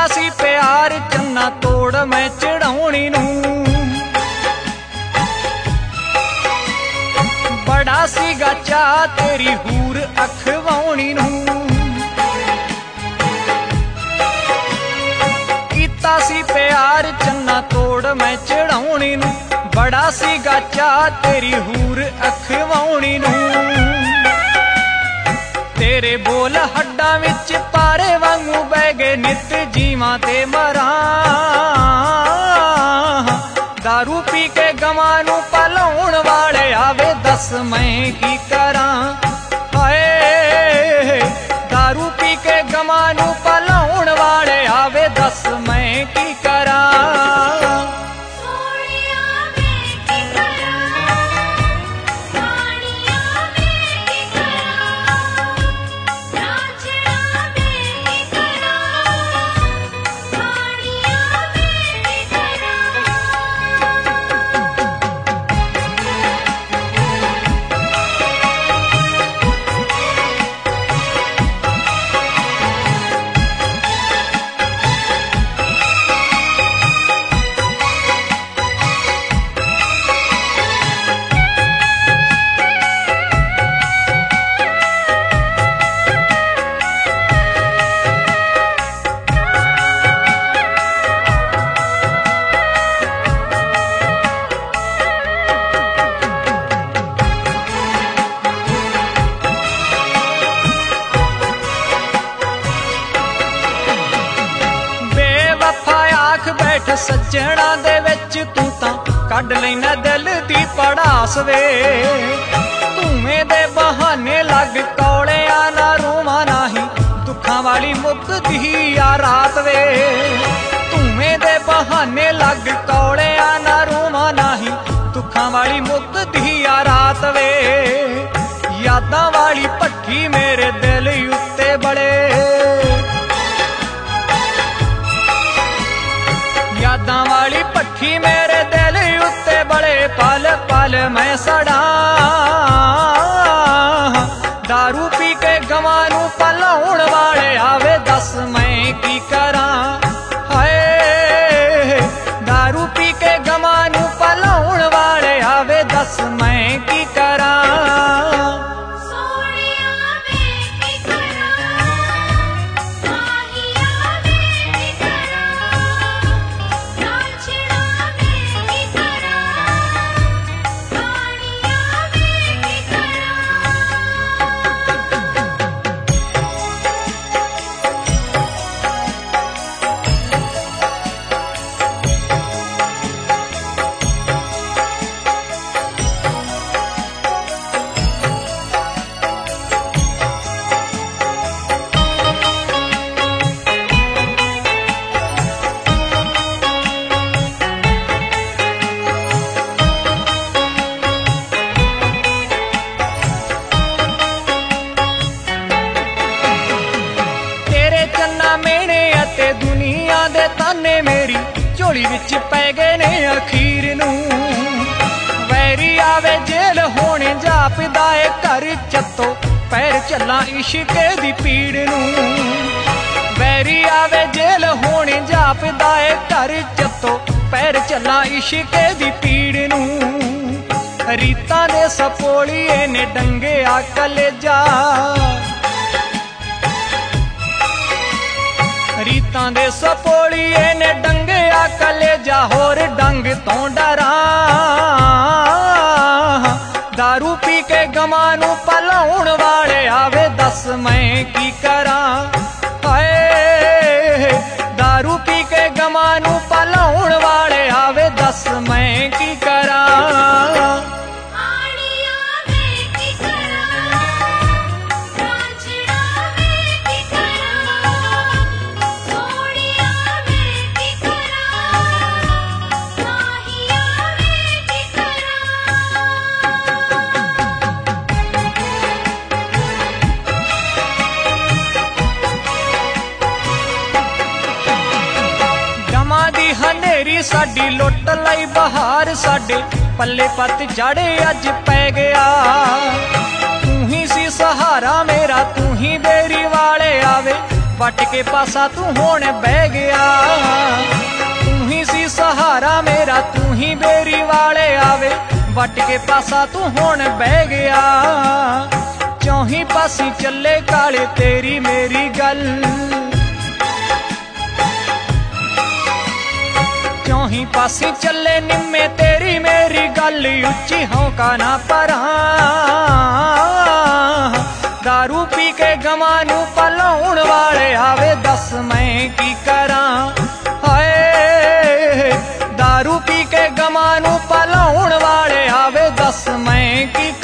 ਕੀਤਾ ਸੀ ਪਿਆਰ ਚੰਨਾ ਤੋੜ ਮੈਂ ਚੜਾਉਣੀ ਨੂੰ। ਬੜਾ ਸੀਗਾ ਚਾਅ ਤੇਰੀ ਹੂਰ ਅਖਵਾਉਣੀ ਨੂੰ। ਕੀਤਾ ਸੀ ਪਿਆਰ ਚੰਨਾ ਤੋੜ ਮੈਂ ਚੜਾਉਣੀ ਨੂੰ। ਬੜਾ ਸੀਗਾ ਚਾਅ ਤੇਰੀ ਹੂਰ ਅਖਵਾਉਣੀ ਨੂੰ। ਤੇਰੇ ਬੋਲ ਹੱਡਾਂ ਵਿੱਚ ਪਾਰੇ ਵਾਂਗੂ ਬਹਿ ਗਏ ਨਿੱਤ ਜੀਵਾਂ ਤੇ ਮਰਾਂ। ਦਾਰੂ ਪੀ ਕੇ ਗਵਾਂ ਨੂੰ ਭਲਾਉਣ ਵਾਲੇ ਆਵੇ ਦੱਸ ਮੈਂ ਕੀ ਕਰਾਂ। ਹਾਏ ਦਾਰੂ ਪੀ ਕੇ ਗਵਾਂ ਨੂੰ ਭਲਾਉਣ ਵਾਲੇ ਆਵੇ ਦੱਸ ਮੈਂ ਕੀ ਕਰਾਂ। ਬੈਠ ਸੱਜਣਾ ਦੇ ਵਿੱਚ ਤੂੰ ਤਾਂ ਕੱਢ ਲੈਣਾ ਦਿਲ ਦੀ ਪੜਾਸ ਵੇ। ਧੂਏ ਦੇ ਬਹਾਨੇ ਲੱਗ ਕੌਲਿਆਂ ਨਾ ਰੋਵਾਂ ਨਹੀਂ ਦੁੱਖਾਂ ਵਾਲੀ ਮੁੱਕਦੀ ਆ ਰਾਤ ਵੇ। ਧੂਏ ਦੇ ਬਹਾਨੇ ਲੱਗ ਕੌਲਿਆਂ ਨਾ ਰੋਵਾਂ ਨਹੀਂ ਦੁੱਖਾਂ ਵਾਲੀ ਮੁੱਕਦੀ ਆ ਰਾਤ ਵੇ। ਯਾਦਾਂ ਵਾਲੀ ਭੱਠੀ ਮੇਰੇ ਦਿਲ ਉੱਤੇ ਬੜੇ। ਯਾਦਾਂ ਵਾਲੀ ਭੱਠੀ ਮੇਰੇ ਦਿਲ ਉੱਤੇ ਬੜੇ ਪਲ ਪਲ ਮੈਂ ਸੜਾਂ। ਦਾਰੂ ਪੀ ਕੇ ਗਵਾਂ ਨੂੰ ਭਲਾਉਣ ਵਾਲੇ ਆਵੇ ਦੱਸ ਮੈਂ ਕੀ ਕਰਾਂ। ਹਾਏ ਦਾਰੂ ਪੀ ਕੇ ਗਵਾਂ ਨੂੰ ਭਲਾਉਣ ਵਾਲੇ ਆਵੇ ਦੱਸ ਮੈਂ ਕੀ ਕਰਾਂ। ਦੁਨੀਆ ਦੇ ਤਾਨੇ ਮੇਰੀ ਝੋਲੀ ਵਿੱਚ ਪੈ ਗਏ ਨੇ ਅਖੀਰ ਨੂੰ। ਵੈਰੀ ਆਵੇ ਜੇਲ ਹੋਣੇ ਜਾਪਦਾ ਏ ਘਰ ਚੱਤੋ ਪੈਰ ਚੱਲਾਂ ਇਸ਼ਕੇ ਦੀ ਪੀੜ ਨੂੰ। ਵੈਰੀ ਆਵੇ ਜੇਲ ਹੋਣੇ ਜਾਪਦਾ ਏ ਘਰ ਚੱਤੋ ਪੈਰ ਚੱਲਾਂ ਇਸ਼ਕੇ ਦੀ ਪੀੜ ਨੂੰ। ਰੀਤਾਂ ਦੇ ਸਪੋਲੀਏ ਨੇ ਡੰਗਿਆ ਕਲੇਜਾ। ਰੀਤਾਂ ਦੇ ਸਪੋਲੀਏ ਨੇ ਡੰਗਿਆ ਕਲੇਜਾ ਹੋਰ ਡੰਗ ਤੋਂ ਡਰਾਂ। ਦਾਰੂ ਪੀ ਕੇ ਗਵਾਂ ਨੂੰ ਭਲਾਉਣ ਵਾਲੇ ਆਵੇ ਦੱਸ ਮੈਂ ਕੀ ਕਰਾਂ। ਹਾਏ ਦਾਰੂ ਪੀ ਕੇ ਗਵਾਂ ਨੂੰ ਭਲਾਉਣ ਵਾਲੇ ਆਵੇ ਦੱਸ ਮੈਂ ਕੀ ਕਰਾਂ। ਹਨੇਰੀ ਸਾਡੀ ਲੁੱਟ ਲਈ ਬਹਾਰ ਸਾਡੇ ਪੱਲੇ ਪੱਤ ਜੜੇ ਅੱਜ ਪੈ ਗਿਆ। ਤੂੰ ਹੀ ਸੀ ਸਹਾਰਾ ਮੇਰਾ ਤੂੰ ਹੀ ਬੇਰੀ ਵਾਲੇ ਆਵੇ वट के पासा तू होण बह गया। तू ही सी सहारा मेरा, तू ही बेरी वाले आवे, वट के पासा तू होण बह गया। चौही पासी चले काले तेरी मेरी गल, चौही पासी चले निम्मे तेरी मेरी गल, उच्ची होका ना परा। दारू पी के गवानू पलाउण वाले आवे, दस मैं की करा। हाय दारू पी के गवानू पलाउण वाले आवे, दस मैं की